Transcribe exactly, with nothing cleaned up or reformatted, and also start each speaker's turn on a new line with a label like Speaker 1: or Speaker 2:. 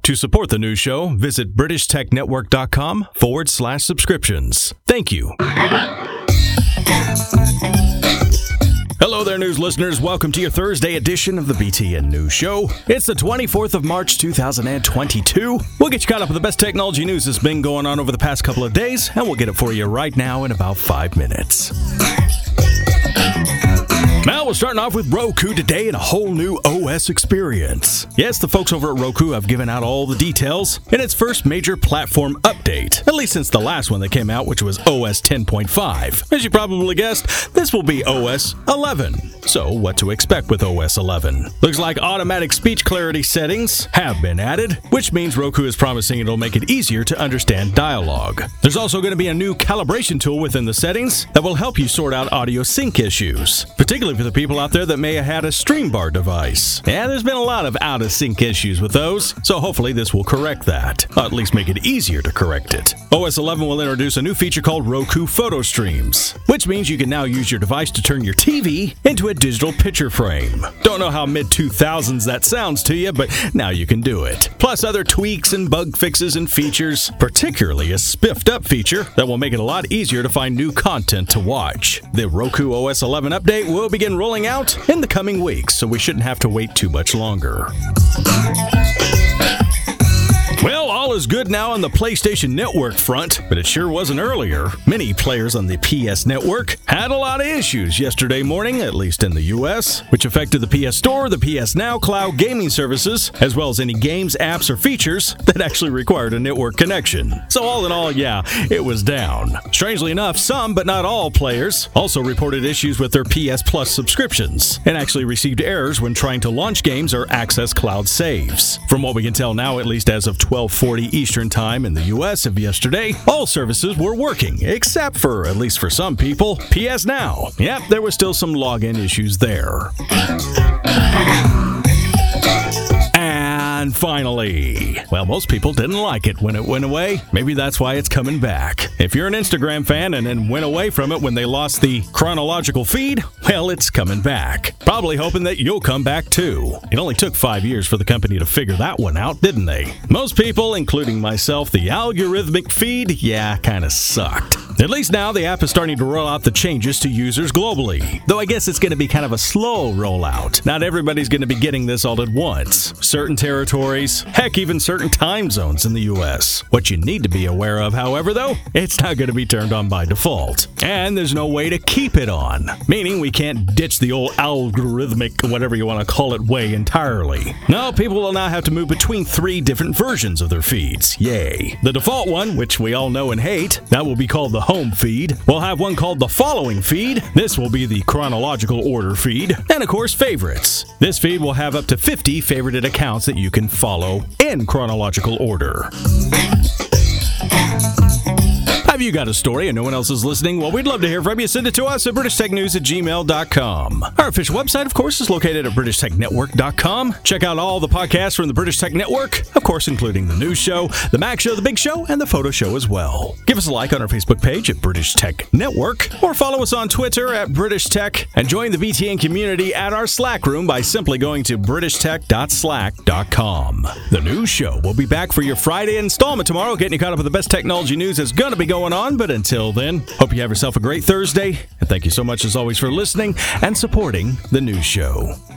Speaker 1: To support the news show, visit BritishTechNetwork.com forward slash subscriptions. Thank you. Hello there, news listeners. Welcome to your Thursday edition of the B T N News Show. It's the twenty-fourth of March, two thousand twenty-two. We'll get you caught up with the best technology news that's been going on over the past couple of days, and we'll get it for you right now in about five minutes. Now, we're starting off with Roku today and a whole new O S experience. Yes, the folks over at Roku have given out all the details in its first major platform update, at least since the last one that came out, which was O S ten point five. As you probably guessed, this will be O S eleven. So, what to expect with O S eleven? Looks like automatic speech clarity settings have been added, which means Roku is promising it'll make it easier to understand dialogue. There's also going to be a new calibration tool within the settings that will help you sort out audio sync issues, particularly for the people out there that may have had a StreamBar device. And there's been a lot of out-of-sync issues with those, so hopefully this will correct that, or at least make it easier to correct it. O S eleven will introduce a new feature called Roku Photo Streams, which means you can now use your device to turn your T V into a digital picture frame. Don't know how mid two thousands that sounds to you, but now you can do it. Plus other tweaks and bug fixes and features, particularly a spiffed up feature that will make it a lot easier to find new content to watch. The Roku O S eleven update will begin rolling out in the coming weeks, so we shouldn't have to wait too much longer. Well, all is good now on the PlayStation Network front, but it sure wasn't earlier. Many players on the P S Network had a lot of issues yesterday morning, at least in the U S, which affected the P S Store, the P S Now cloud gaming services, as well as any games, apps, or features that actually required a network connection. So all in all, yeah, it was down. Strangely enough, some, but not all players also reported issues with their P S Plus subscriptions and actually received errors when trying to launch games or access cloud saves. From what we can tell now, at least as of twelve forty Eastern Time in the U S of yesterday, all services were working, except for, at least for some people, P S Now. Yep, there was still some login issues there. And finally, well, most people didn't like it when it went away. Maybe that's why it's coming back. If you're an Instagram fan and then went away from it when they lost the chronological feed, well, it's coming back. Probably hoping that you'll come back too. It only took five years for the company to figure that one out, didn't they? Most people, including myself, the algorithmic feed, yeah, kind of sucked. At least now the app is starting to roll out the changes to users globally. Though I guess it's going to be kind of a slow rollout. Not everybody's going to be getting this all at once. Certain territories, heck, even certain time zones in the U S. What you need to be aware of, however, though, it's not going to be turned on by default. And there's no way to keep it on. Meaning we can't ditch the old algorithmic, whatever you want to call it, way entirely. No, people will now have to move between three different versions of their feeds. Yay. The default one, which we all know and hate, that will be called the home feed. We'll have one called the following feed. This will be the chronological order feed. And of course, favorites. This feed will have up to fifty favorited accounts that you can follow in chronological order. Have you got a story and no one else is listening? Well, we'd love to hear from you. Send it to us at british tech news at gmail dot com. Our official website, of course, is located at british tech network dot com. Check out all the podcasts from the British Tech Network, of course, including the News Show, the Mac Show, the Big Show, and the Photo Show as well. Give us a like on our Facebook page at British Tech Network, or follow us on Twitter at British Tech, and join the B T N community at our Slack room by simply going to british tech dot slack dot com. The News Show will be back for your Friday installment tomorrow, getting you caught up with the best technology news that's going to be going on. But until then, hope you have yourself a great Thursday, and thank you so much as always for listening and supporting the News Show.